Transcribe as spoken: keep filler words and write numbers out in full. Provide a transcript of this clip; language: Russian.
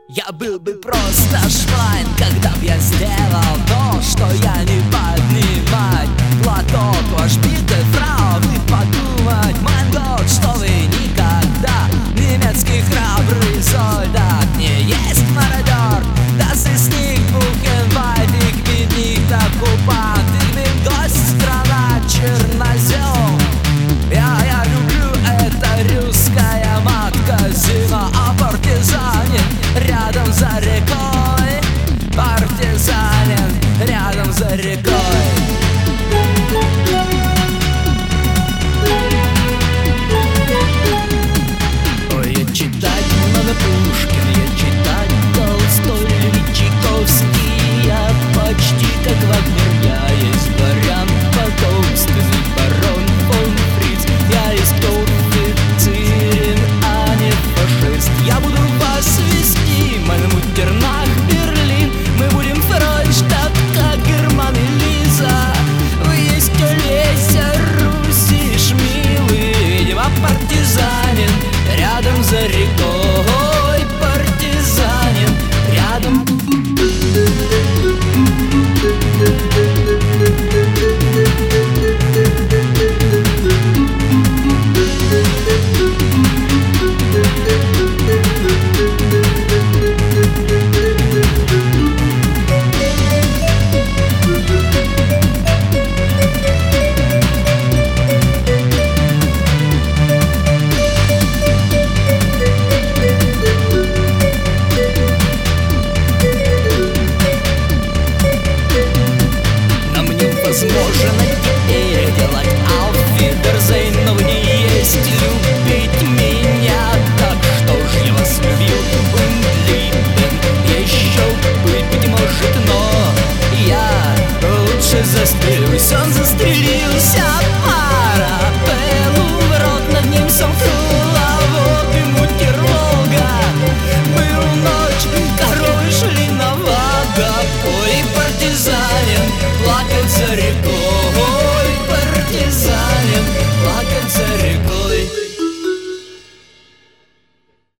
Я был бы просто швайн, когда б я сделал то, что я не поднимать платок ваш битый фрау, вы подумать, mein Gott, что вы никогда немецкий храбрый солдат не есть мародер. Das ist nicht Buchenwald, ich bin nicht оккупант, ich bin гость, страна чернозем. Я, я люблю, это русская матка зима, а партизанин рядом за рекой, партизанин рядом за рекой. Ой, я читать много Пушкин, я читать Толстой, Львов, Чайковский, я почти как Вагнер, я есть дворян потомственный, барон фон Фриц, я есть офицерин, а не фашист. Я буду вас вести, Мальмутернах, Берлин, мы будем Фройштадт, как Герман и Лиза. Вы есть Олеся, Руси, Шмилы, видимо, партизанин рядом за рекой, партизанин рядом. Возможно теперь делать auf Wiedersehen, но вы не есть любить меня, так что ж я вас любил und lieben еще быть, быть может, но я лучше застрелюсь, он застрелюсь.